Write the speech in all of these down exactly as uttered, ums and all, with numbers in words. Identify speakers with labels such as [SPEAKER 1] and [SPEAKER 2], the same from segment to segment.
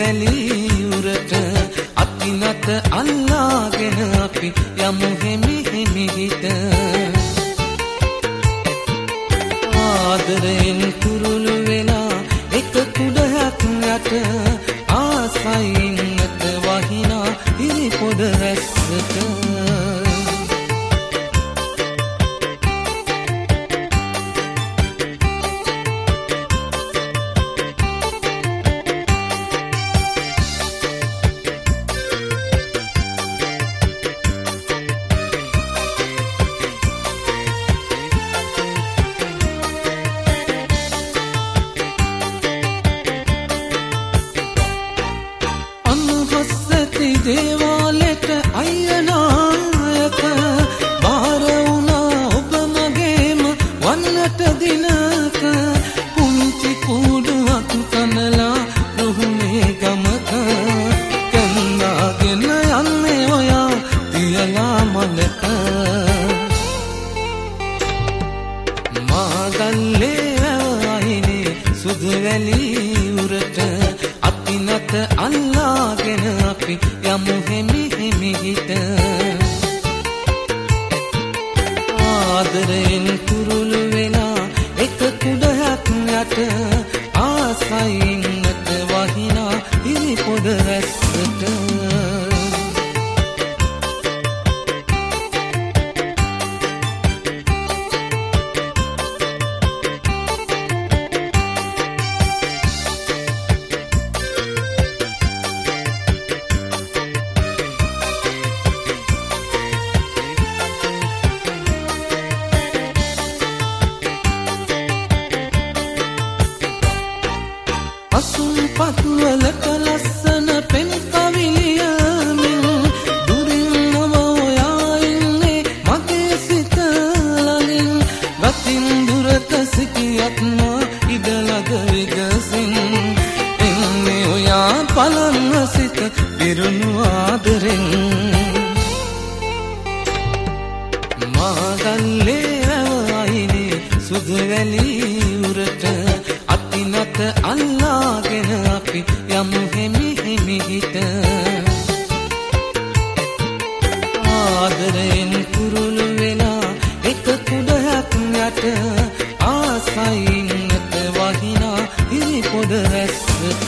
[SPEAKER 1] වැලි උරට අතිනත අල්ලාගෙන අපි යමු හිමි හිමිහිට ආදරෙන් කුරුළු වෙලා එක කුඩයක් යට ආසයින්නට වහිනා හිරි පොඩ රැස්සට දේවාලෙට අයනායක බාර වුණා ඔබ මගේම වන්නට දිනක පුංචි කුඩුවක් කනලා රුහුණේ ගමක කන්නාගෙන යන්නේ ඔයා තියලා මලක මාගල්ලේ අයිනේ සුදු වැලි උරට අතිනත අල්ලාගෙන අපි යමු හිමි හිමිහිට ආදරෙන් කුරුළු වෙලා එක කුඩයක් යට ආසයින්නට වහිනා හිරි පොඩ රැස්සට පත්වලක ලස්සන පෙන් කවිලියමින් දුරින් නම ඔයා ඉන්නේ මගේ සිත ළඟින් ගතින් දුරක සිටියත් මා ඉඩලද විගසින් එන්නේ ඔයා පලන්න සිත පිරුණු ආදරෙන් මාගල්ලේ අයිනේ සුදු වැලි උරට අතිනත අල්ලාගෙන අපි යමු හිමි හිමිහිට ආදරෙන් කුරුළු වෙලා එක කුඩයක් යට ආසයින්නට වහිනා හිරි පොඩ රැස්සට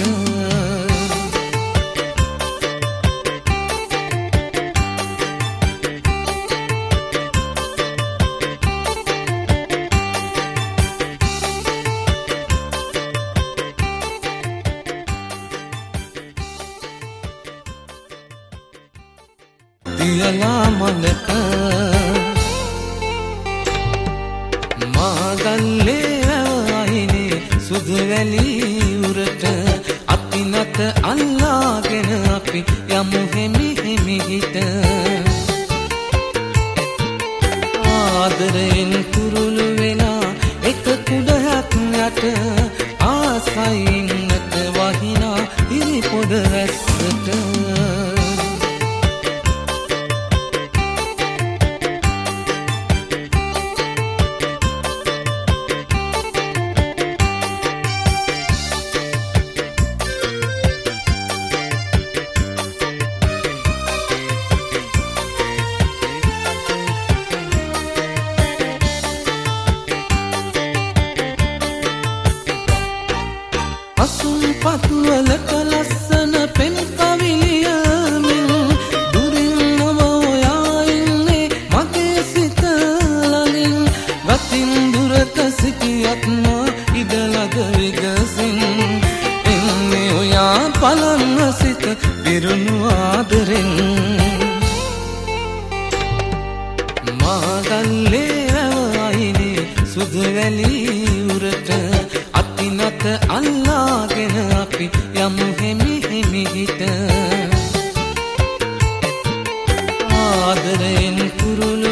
[SPEAKER 1] තියලා මලක මාගල්ලේ අයිනේ සුදු වැලි උරට අතිනත අල්ලාගෙන අපි යමු හිමි හිමිහිට. එක කුඩයක් යට ආසයින්නට වහිනා හිරි පොඩ රැස්සට පත්වලක ලස්සන පෙන් කවිලියමින් දුරින් නම ඔයා ඉන්නේ මගේ සිත ළඟින් ගතින් දුරක සිටියත් මා ඉඩලද විගසින් එන්නේ ඔයා පලන්න සිත පිරුණු ආදරෙන් මාගල්ලේ අයිනේ සුදු වැලි උරට අතිනත අල්ලාගෙන අපි යමු හිමි හිමිහිට ආදරෙන් කුරුළු